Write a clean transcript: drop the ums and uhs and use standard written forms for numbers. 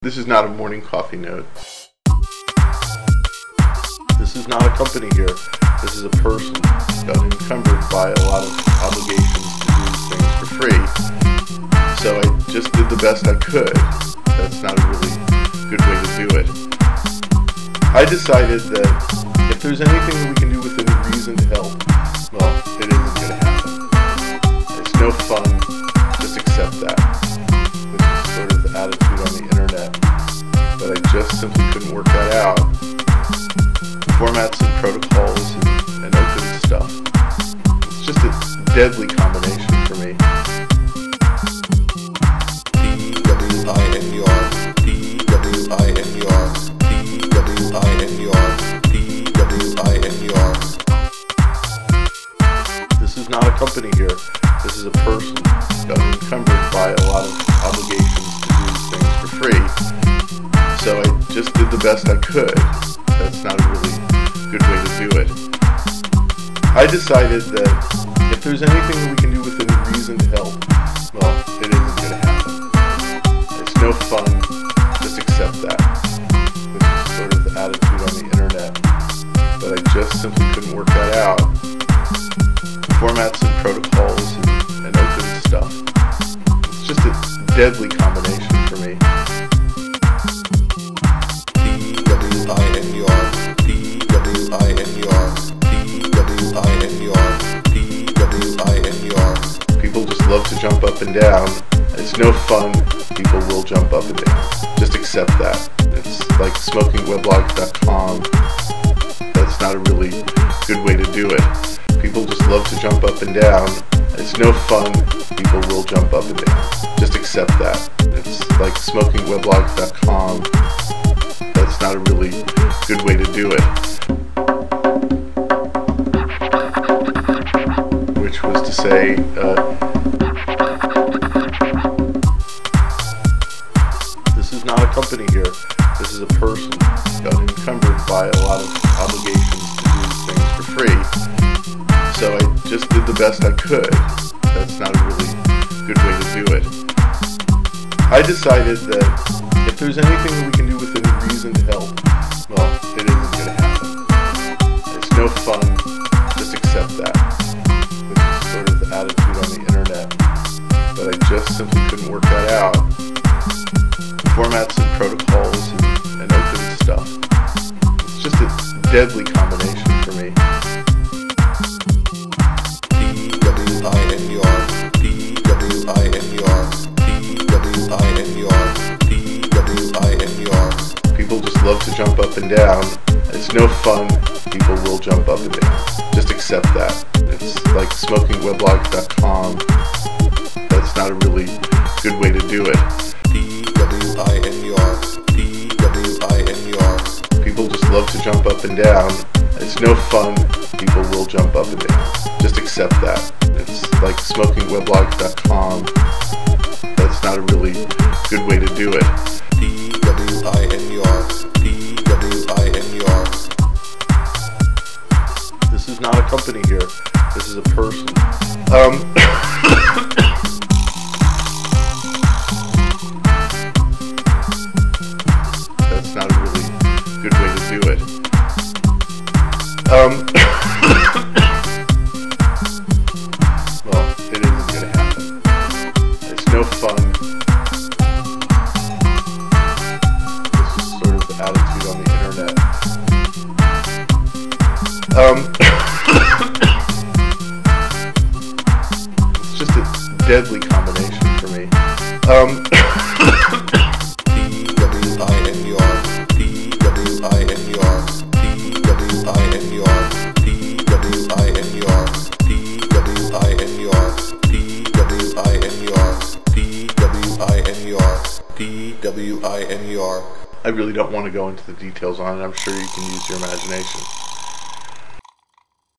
This is not a morning coffee note. This is not a company here. This is a person got encumbered by a lot of obligations to do things for free. So I just did the best I could. That's not a really good way to do it. I decided that if there's anything that we can do within reason to help, well, it isn't going to happen. It's no fun. Just accept that. Which is sort of the attitude on the internet. But I just simply couldn't work that out. Formats and protocols and open stuff. It's just a deadly combination for me. D-W-I-N-U-R, D-W-I-N-U-R, D-W-I-N-U-R, D-W-I-N-U-R. This is not a company here. This is a person got encumbered by a lot of obligations to do things for free. So I just did the best I could. That's not a really good way to do it. I decided that if there's anything that we can do within reason to help, well, it isn't going to happen. It's no fun. Just accept that. Which is sort of the attitude on the internet. But I just simply couldn't work that out. Formats and protocols and open stuff. It's just a deadly combination for me. D-W-I-N-U-R, D-W-I-N-U-R, D-W-I-N-U-R, D-W-I-N-U-R. People just love to jump up and down. It's no fun. People will jump up and down. Just accept that. It's like smokingweblogs.com. That's not a really good way to do it. People just love to jump up and down. It's no fun. People will jump up and down. Just accept that. It's like smokingweblogs.com. That's not a really good way to do it. Which was to say, this is not a company here. This is a person got encumbered by a lot of obligations to do things for free. So I just did the best I could. That's not a really good way to do it. I decided that if there's anything that we can do within reason to help, well, it isn't going to happen. It's no fun. Just accept that. Which is sort of the attitude on the internet. But I just simply couldn't work that out. Formats and protocols and open stuff. It's just a deadly combination for me. D-W-I-N-U-R, D-W-I-N-U-R, D-W-I-N-U-R, D-W-I-N-U-R. People just love to jump up and down. It's no fun. People will jump up and down. Just accept that. It's like smokingweblogs.com. That's not a really good way to do it. D-W-I-N-U-R, D-W-I-N-U-R. People just love to jump up and down. It's no fun. People will jump up and down. Just accept that. It's like smokingweblogs.com. That's not a really good way to do it. D-W-I-N-U-R, D-W-I-N-U-R. This is not a company here. This is a person. That's not a really good way to do it. Well, it isn't going to happen. It's no fun. This is sort of the attitude on the internet. It's just a deadly combination for me. D-W-I-N-U-R, D-W-I-N-U-R, D-W-I-N-U-R, D-W-I-N-U-R, D-W-I-N-U-R, D-W-I-N-U-R, D-W-I-N-U-R, D-W-I-N-U-R. I really don't want to go into the details on it. I'm sure you can use your imagination.